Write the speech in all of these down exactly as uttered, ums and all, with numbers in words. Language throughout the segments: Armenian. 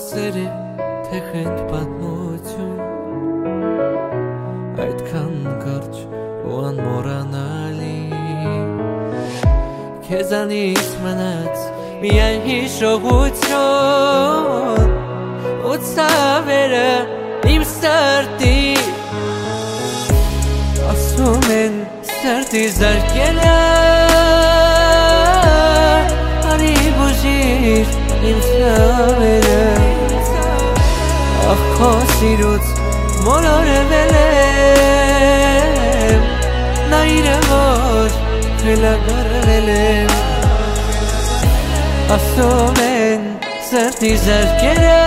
սերը թե խենթ պատմություն այդքան կարճ ու անմոռանալի քեզանից մնաց միայն հիշողություն ու ցավերը իմ սրտի ասում են սրտի զարկելը արի բուժիր իմ ցավերը ախ քո սիրուց մոլորվել եմ նայրը որ խելագարվել եմ ասում են սրտի զարկելը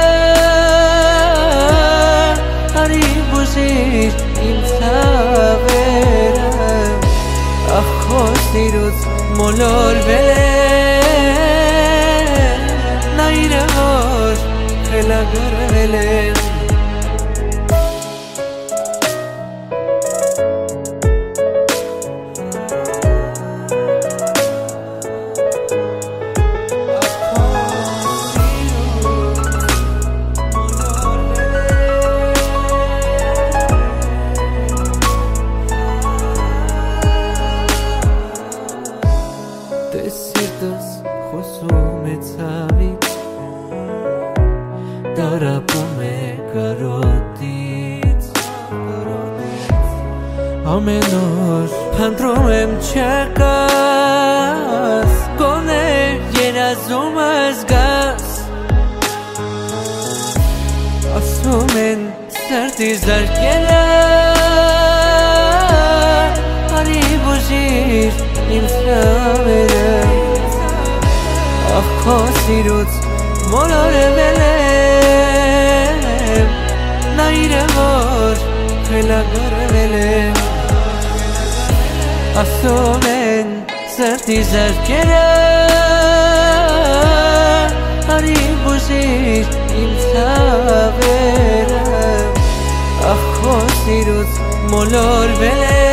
արի բուժիր իմ ցավերը ախ քո սիրուց մոլորվել եմ նայրը որ խելագարվել եմ Սիրտս խոսում է ցավից Տարապում է կարոտից Ամեն օր փնտրում եմ չկաս Գոնե երազումս գաս Ասում են սրտի զարկելը Արի բուժիր իմ ցավերը ախ քո սիրուց մոլորվել եմ նայրը որ խելագարվել եմ ասում են սրտի զարկելը արի բուժիր իմ ցավերը ախ քո սիրուց մոլորվել եմ